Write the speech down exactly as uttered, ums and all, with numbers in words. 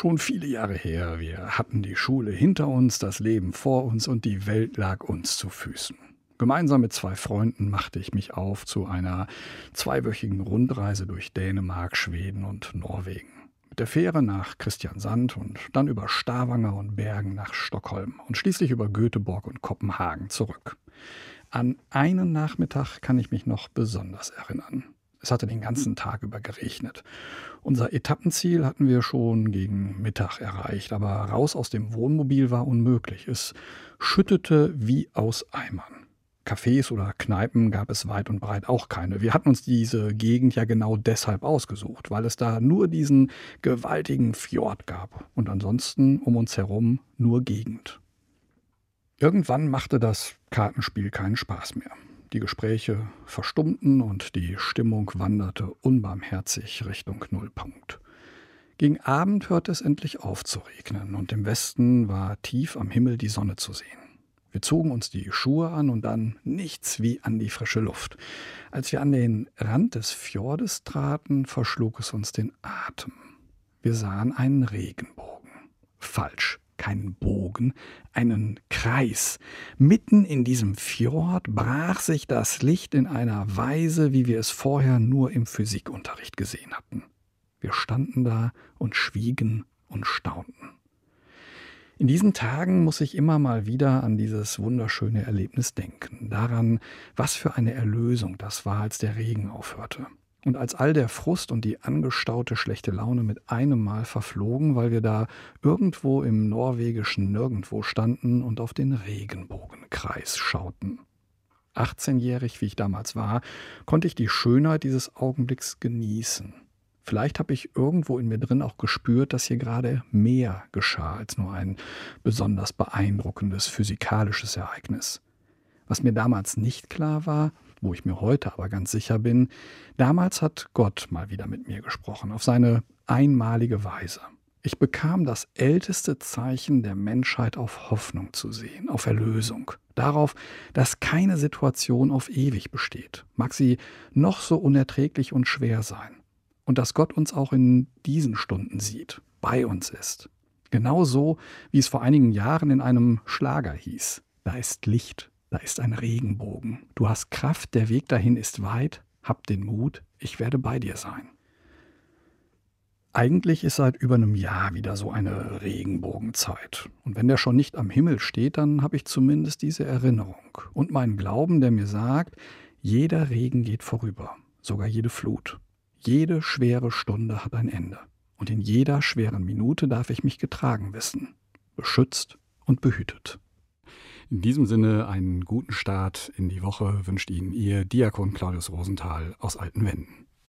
Schon viele Jahre her, wir hatten die Schule hinter uns, das Leben vor uns und die Welt lag uns zu Füßen. Gemeinsam mit zwei Freunden machte ich mich auf zu einer zweiwöchigen Rundreise durch Dänemark, Schweden und Norwegen. Mit der Fähre nach Kristiansand und dann über Stavanger und Bergen nach Stockholm und schließlich über Göteborg und Kopenhagen zurück. An einen Nachmittag kann ich mich noch besonders erinnern. Es hatte den ganzen Tag über geregnet. Unser Etappenziel hatten wir schon gegen Mittag erreicht, aber raus aus dem Wohnmobil war unmöglich. Es schüttete wie aus Eimern. Cafés oder Kneipen gab es weit und breit auch keine. Wir hatten uns diese Gegend ja genau deshalb ausgesucht, weil es da nur diesen gewaltigen Fjord gab und ansonsten um uns herum nur Gegend. Irgendwann machte das Kartenspiel keinen Spaß mehr. Die Gespräche verstummten und die Stimmung wanderte unbarmherzig Richtung Nullpunkt. Gegen Abend hörte es endlich auf zu regnen und im Westen war tief am Himmel die Sonne zu sehen. Wir zogen uns die Schuhe an und dann nichts wie an die frische Luft. Als wir an den Rand des Fjordes traten, verschlug es uns den Atem. Wir sahen einen Regenbogen. Falsch. Keinen Bogen, einen Kreis. Mitten in diesem Fjord brach sich das Licht in einer Weise, wie wir es vorher nur im Physikunterricht gesehen hatten. Wir standen da und schwiegen und staunten. In diesen Tagen muss ich immer mal wieder an dieses wunderschöne Erlebnis denken, daran, was für eine Erlösung das war, als der Regen aufhörte. Und als all der Frust und die angestaute schlechte Laune mit einem Mal verflogen, weil wir da irgendwo im norwegischen Nirgendwo standen und auf den Regenbogenkreis schauten. achtzehnjährig, wie ich damals war, konnte ich die Schönheit dieses Augenblicks genießen. Vielleicht habe ich irgendwo in mir drin auch gespürt, dass hier gerade mehr geschah als nur ein besonders beeindruckendes physikalisches Ereignis. Was mir damals nicht klar war, wo ich mir heute aber ganz sicher bin, damals hat Gott mal wieder mit mir gesprochen, auf seine einmalige Weise. Ich bekam das älteste Zeichen der Menschheit auf Hoffnung zu sehen, auf Erlösung, darauf, dass keine Situation auf ewig besteht, mag sie noch so unerträglich und schwer sein. Und dass Gott uns auch in diesen Stunden sieht, bei uns ist. Genauso, wie es vor einigen Jahren in einem Schlager hieß. Da ist Licht. Da ist ein Regenbogen. Du hast Kraft, der Weg dahin ist weit. Hab den Mut, ich werde bei dir sein. Eigentlich ist seit über einem Jahr wieder so eine Regenbogenzeit. Und wenn der schon nicht am Himmel steht, dann habe ich zumindest diese Erinnerung. Und meinen Glauben, der mir sagt, jeder Regen geht vorüber, sogar jede Flut. Jede schwere Stunde hat ein Ende. Und in jeder schweren Minute darf ich mich getragen wissen, beschützt und behütet. In diesem Sinne einen guten Start in die Woche wünscht Ihnen Ihr Diakon Claudius Rosenthal aus Altenwenden.